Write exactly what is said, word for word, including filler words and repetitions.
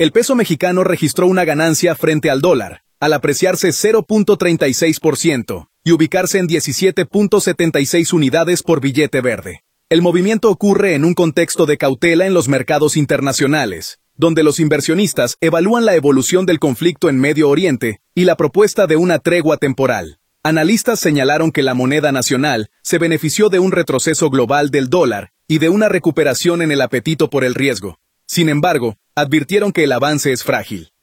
El peso mexicano registró una ganancia frente al dólar, al apreciarse cero punto treinta y seis por ciento y ubicarse en diecisiete punto setenta y seis unidades por billete verde. El movimiento ocurre en un contexto de cautela en los mercados internacionales, donde los inversionistas evalúan la evolución del conflicto en Medio Oriente y la propuesta de una tregua temporal. Analistas señalaron que la moneda nacional se benefició de un retroceso global del dólar y de una recuperación en el apetito por el riesgo. Sin embargo, advirtieron que el avance es frágil.